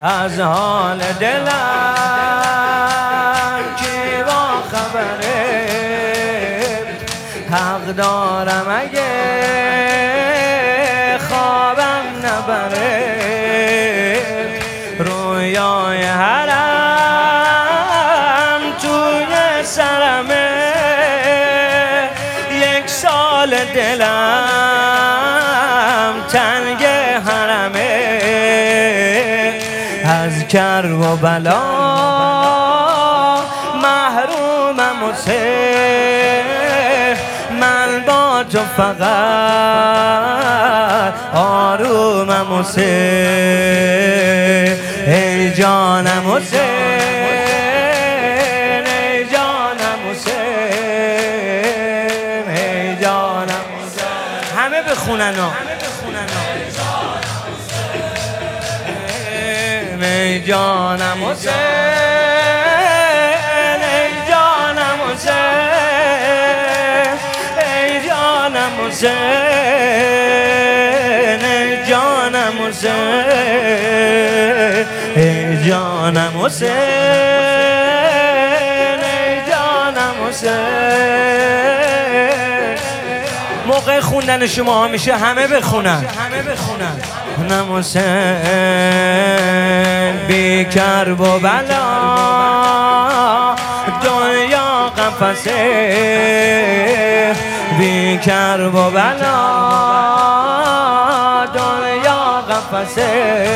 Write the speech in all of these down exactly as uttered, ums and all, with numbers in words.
از حال دلم کی با خبره، حق دارم اگه خوابم نبره. رویای حرم توی سرمه، یک سال دلم تنگ حرمه. از کرب و بلا محرومم و سه، من با تو فقط آرومم و سه. ای جانم و سه، ای جانم و سه، ای جانم و سه. همه بخونن ها، ای جانم حسین، ای جانم حسین، ای جانم حسین، ای جانم حسین، ای جانم حسین، ای جانم حسین. موقع خوندن شما همیشه همه بخونن، همه بخونن. نم حسین بی کرب و بلا دنیا قفسه، بی کرب و بلا دنیا قفسه.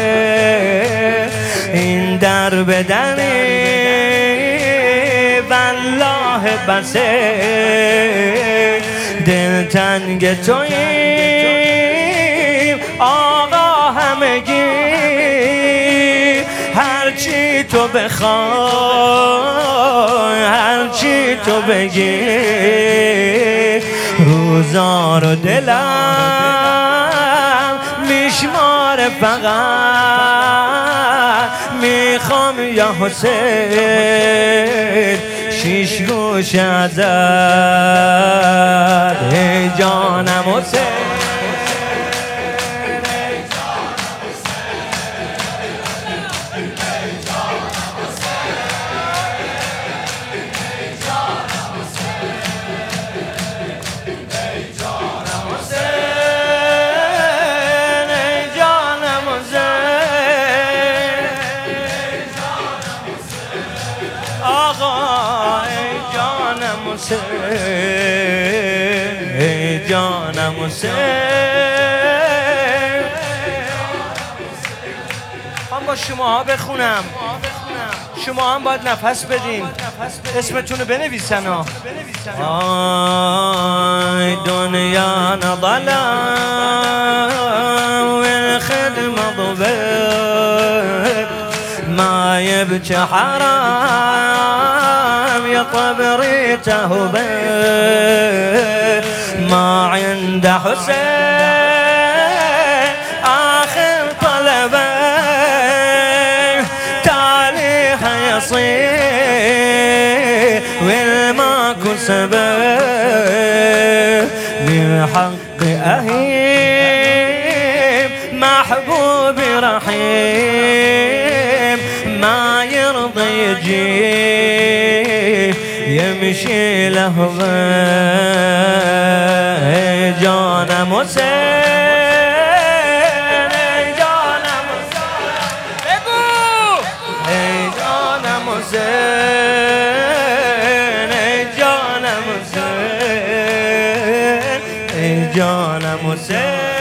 این در بدنی والله بسه، دل تنگ توییم آقا همگی. هرچی تو بخوای، هرچی تو بگی، روزا رو دلم میشمار. فقط میخوام یا حسین شیش گوش ازت. ای جانم حسین، آقا ای جانم حسین، ای جانم حسین. من با شما ها بخونم، شما هم باید نفس بدین، اسمتون رو بنویسن ها. آی دنیا نظلم والخدمة ضباب، ما يبكي حرام يا قبري تهبه. ما عند حسين آخر طلبه، تاريخ يصير والماكو سبب. من حق أهيم محبوبي رحيم، ما يرضى يجي يمشي لهوه. ای جانم حسین، ای جانم حسین، بگو ای جانم حسین، ای جانم حسین، ای جانم حسین.